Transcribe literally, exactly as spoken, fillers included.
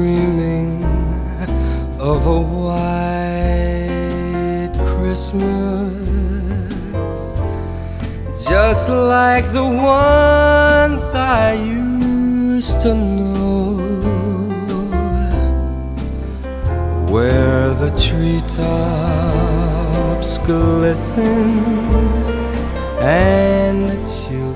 dreaming of a white Christmas, just like the ones I used to know, where the treetops glisten and the children